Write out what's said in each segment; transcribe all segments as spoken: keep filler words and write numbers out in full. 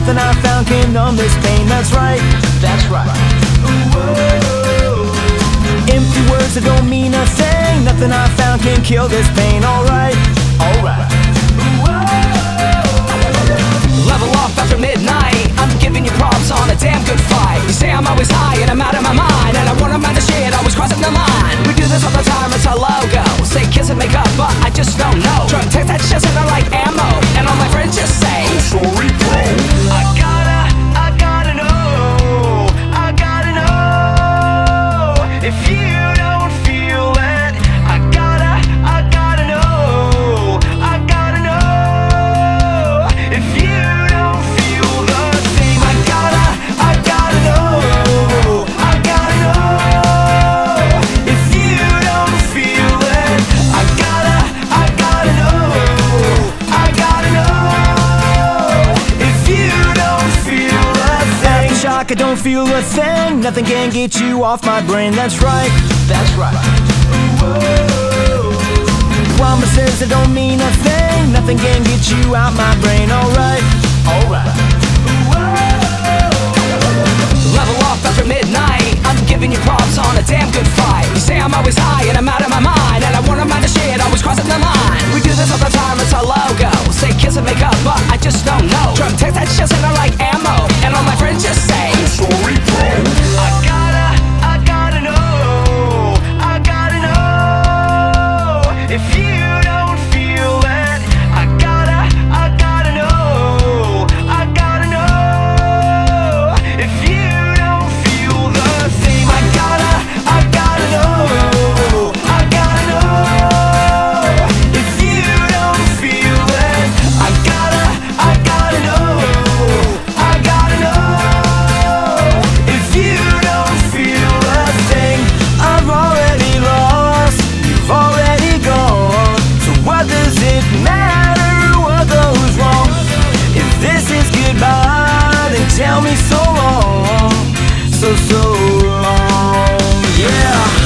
nothing I found can numb this pain. That's right, That's right. empty words that don't mean a thing. Nothing I found can kill this pain. Alright, Alright. Level off after midnight. I'm giving you props on a damn good fight. You say I'm always high and I'm out of my mind, and I wanna mind the shit, always crossing the line. We do this all the time, it's our logo. Say kiss and make up, but I just don't know. Try to take that shit and I like ammo, and all my friends just say, I'm sorry, bro. I gotta, I gotta know, I gotta know. If you don't feel it, I gotta, I gotta know, I gotta know. If you don't feel the same, I gotta, I gotta know, I gotta know. If you don't feel it, I gotta, I gotta know, I gotta know. If you don't feel a thing, aftershock, I don't feel a thing. Nothing can get you off my brain. That's right, that's right. promises that don't mean a thing. Nothing can get you out my brain. Alright, Alright. Level off after midnight. I'm giving you props on a damn good fight. You say I'm always high and I'm out of my mind, and I wanna mind the shit, always crossing the line. We do this all the time, it's our logo. Say kiss and make up, but I just don't know. Try to take that shit and I like ammo, and all my friends just say, I'm sorry, bro. I gotta, I gotta know, I gotta know. If you don't feel it, I gotta, I gotta know, I gotta know. If you don't feel the same, I gotta, I gotta know, I gotta know. If you don't feel it, I gotta, I gotta know, I gotta know. If you don't feel a thing, I've already lost. You've already gone. So what does it matter what goes wrong? If this is goodbye, then tell me so long. So, so long. Yeah.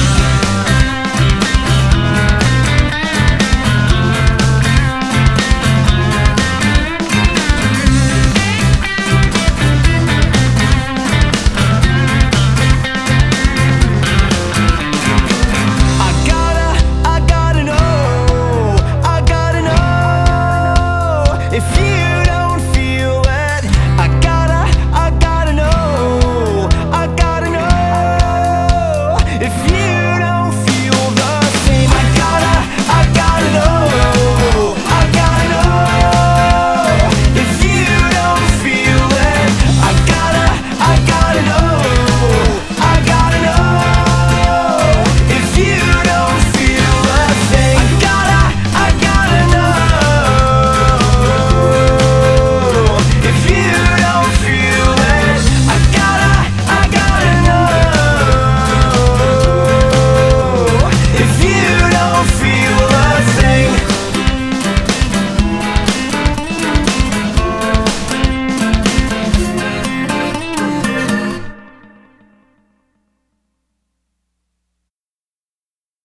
I gotta, I gotta know, I gotta know. If you don't feel it, I gotta, I gotta know, I gotta know. If you don't feel the same, I gotta, I gotta know, I gotta know. If you don't feel it, I gotta, I gotta know, I gotta know. If you don't feel a thing, I gotta, I gotta know. If you don't feel it, I gotta, I gotta know. If you don't feel